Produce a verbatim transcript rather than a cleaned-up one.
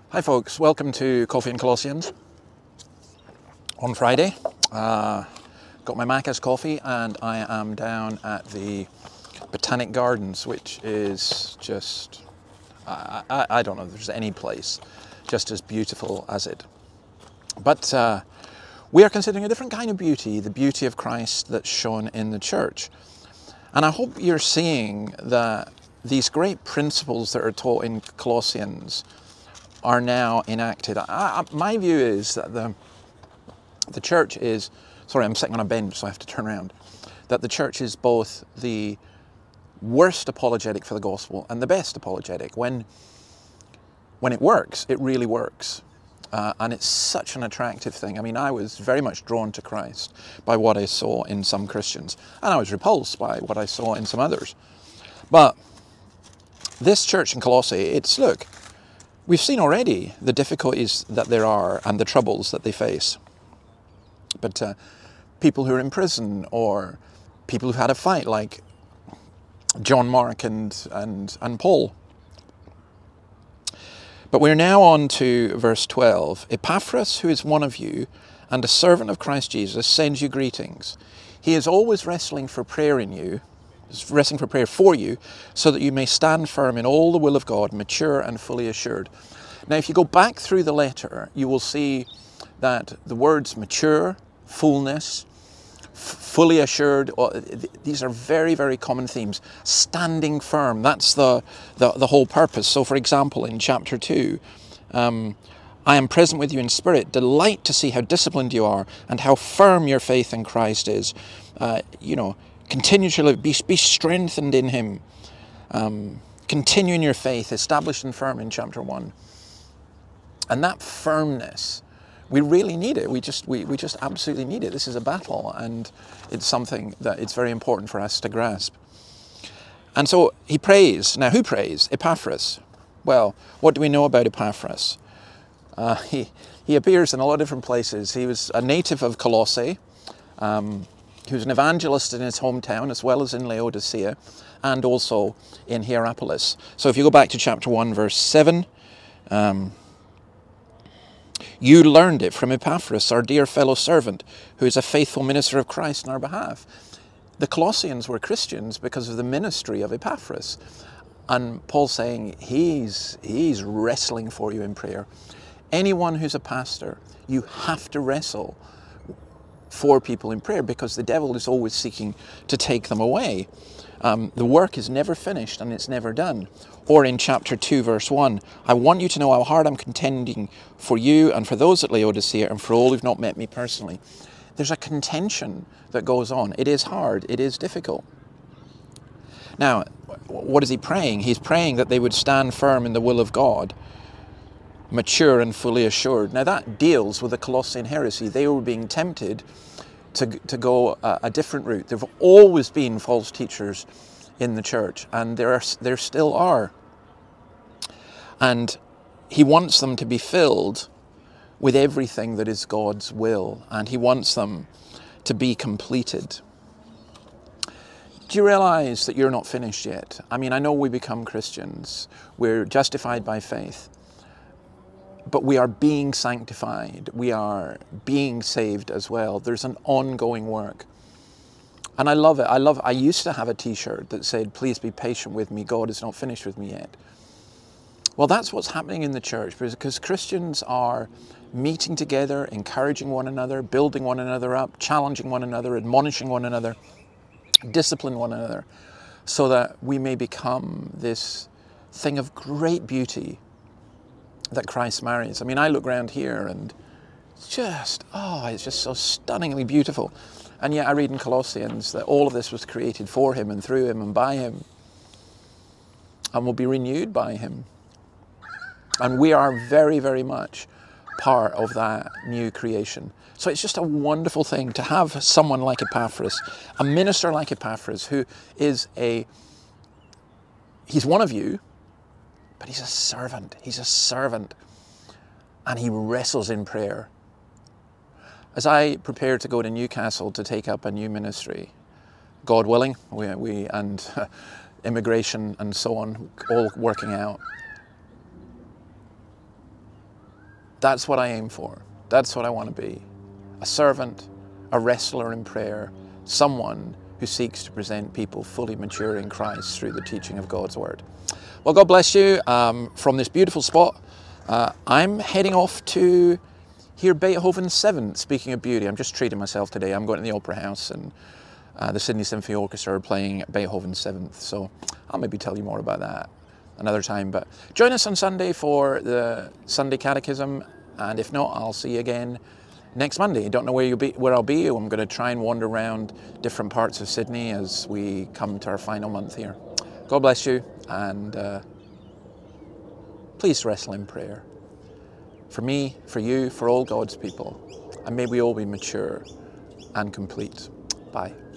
Hi folks, welcome to Coffee and Colossians on Friday. Uh, got my Macca's coffee and I am down at the Botanic Gardens, which is just, I, I, I don't know if there's any place just as beautiful as it. But uh, we are considering a different kind of beauty, the beauty of Christ that's shown in the church. And I hope you're seeing that these great principles that are taught in Colossians are now enacted. I, I, my view is that the the church is, sorry, I'm sitting on a bench, so I have to turn around, that the church is both the worst apologetic for the gospel and the best apologetic. When, when it works, it really works. Uh, and it's such an attractive thing. I mean, I was very much drawn to Christ by what I saw in some Christians, and I was repulsed by what I saw in some others. But this church in Colossae, it's, look, we've seen already the difficulties that there are and the troubles that they face. But uh, people who are in prison, or people who've had a fight, like John Mark and, and, and Paul. But we're now on to verse twelve. Epaphras, who is one of you and a servant of Christ Jesus, sends you greetings. He is always wrestling for prayer in you, wrestling for prayer for you, so that you may stand firm in all the will of God, mature and fully assured. Now, if you go back through the letter, you will see that the words mature, fullness, f- fully assured, these are very, very common themes. Standing firm, that's the, the, the whole purpose. So, for example, in chapter two, um, I am present with you in spirit, delight to see how disciplined you are and how firm your faith in Christ is. Uh, you know, continue to live, be, be strengthened in him. Um, continue in your faith, established and firm in chapter one. And that firmness, we really need it. We just, we, we just absolutely need it. This is a battle, and it's something that it's very important for us to grasp. And so he prays. Now, who prays? Epaphras. Well, what do we know about Epaphras? Uh, he, he appears in a lot of different places. He was a native of Colossae. Um, he was an evangelist in his hometown, as well as in Laodicea, and also in Hierapolis. So if you go back to chapter one, verse seven, um, you learned it from Epaphras, our dear fellow servant, who is a faithful minister of Christ on our behalf. The Colossians were Christians because of the ministry of Epaphras. And Paul's saying he's, he's wrestling for you in prayer. Anyone who's a pastor, you have to wrestle for people in prayer, because the devil is always seeking to take them away. Um, the work is never finished and it's never done. Or in chapter two, verse one, I want you to know how hard I'm contending for you and for those at Laodicea and for all who've not met me personally. There's a contention that goes on. It is hard. It is difficult. Now, what is he praying? He's praying that they would stand firm in the will of God, mature and fully assured. Now that deals with the Colossian heresy. They were being tempted to, to go a, a different route. There have always been false teachers in the church, and there are, there still are. And he wants them to be filled with everything that is God's will, and he wants them to be completed. Do you realize that you're not finished yet? I mean, I know we become Christians. We're justified by faith. But we are being sanctified. We are being saved as well. There's an ongoing work. And I love it. I love, I used to have a t-shirt that said, please be patient with me. God is not finished with me yet. Well, that's what's happening in the church, because Christians are meeting together, encouraging one another, building one another up, challenging one another, admonishing one another, discipline one another, so that we may become this thing of great beauty that Christ marries. I mean, I look around here and it's just, oh, it's just so stunningly beautiful. And yet I read in Colossians that all of this was created for him and through him and by him, and will be renewed by him. And we are very, very much part of that new creation. So it's just a wonderful thing to have someone like Epaphras, a minister like Epaphras, who is a, he's one of you, but he's a servant. He's a servant. And he wrestles in prayer. As I prepare to go to Newcastle to take up a new ministry, God willing, we, we and uh, immigration and so on, all working out, That's what I aim for. That's what I want to be. A servant, a wrestler in prayer, someone who seeks to present people fully mature in Christ through the teaching of God's Word. Well, God bless you. Um, from this beautiful spot, uh, I'm heading off to hear Beethoven's Seventh. Speaking of beauty, I'm just treating myself today. I'm going to the Opera House, and uh, the Sydney Symphony Orchestra are playing Beethoven's Seventh. So I'll maybe tell you more about that another time. But join us on Sunday for the Sunday Catechism, and if not, I'll see you again next Monday. Don't know where you'll be, where I'll be. I'm going to try and wander around different parts of Sydney as we come to our final month here. God bless you, and uh, please wrestle in prayer. For me, for you, for all God's people. And may we all be mature and complete. Bye.